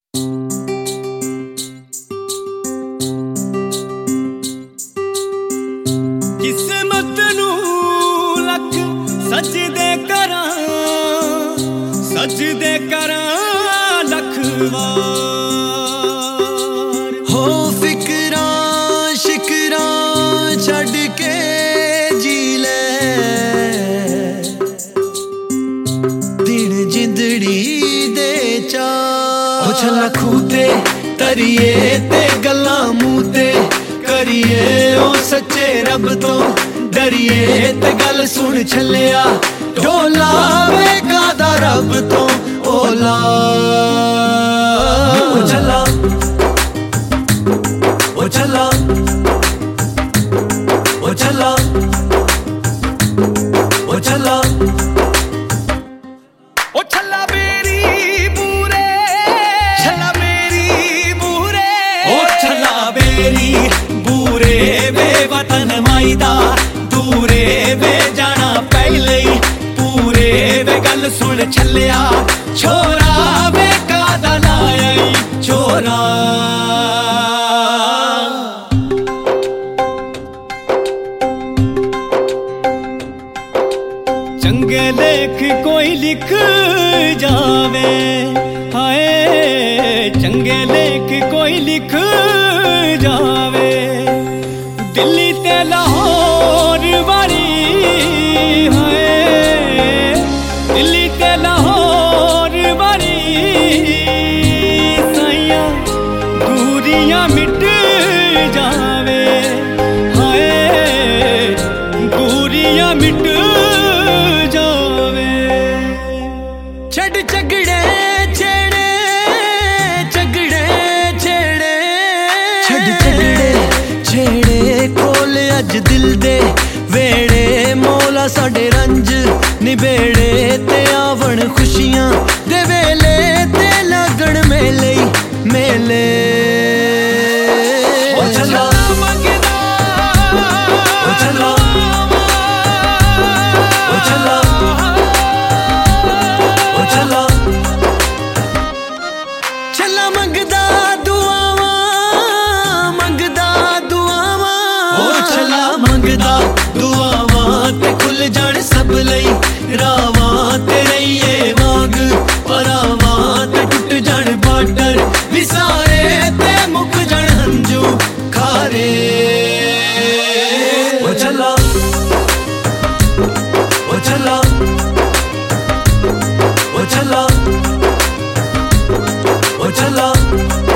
किस्मत नू लख सजदे करां लख वार। हो फिकरां शिकरां छड़ के जी ले दिन जिंदड़ी दे चार। ओ छला खूते तरिए ते गल्लां मूंह ते करिए ओ सच्चे रब तो डरिए ते गल सुन छलिया ढोला वे कादा रब तो ओला। ओ छला ओ छला ओ छला ओ छला ओ छला मेरी बूरे छला मेरी बूरे ओ छला मेरी बूरे वे वतन माईदा दूरे वे जाना पहले ही पूरे वे गल सुन छलिया छोरा वे कादा लाया छोरा। चंगे लेख कोई लिख जावे हाय चंगे लेख कोई लिख जावे दिल्ली ते लाहौर वाली हाय दिल्ली ते लाहौर वाली साइयां दूरियां मिट जावे हाय दूरियां मिट छड़ झगड़े छेड़े झगड़े छेड़े छड़ झगड़े छेड़े खोल अज दिल दे वेड़े मौला साडे रंज निबेड़े ते आवण खुशियां दे वेले ते लगण मेले मेले। ओ छला मंगदा ओ छला ओ छला ओ छला छला मंगदा दुआवां ओ छला मंगदा दुआवां ते खुल जाण सब लई रावां ते रहिए वांग परावां ते टुट जाण बाटर विसारे ते मुक जाण हंजू खारे। ओ छला ओ छला ओ छला ओ छला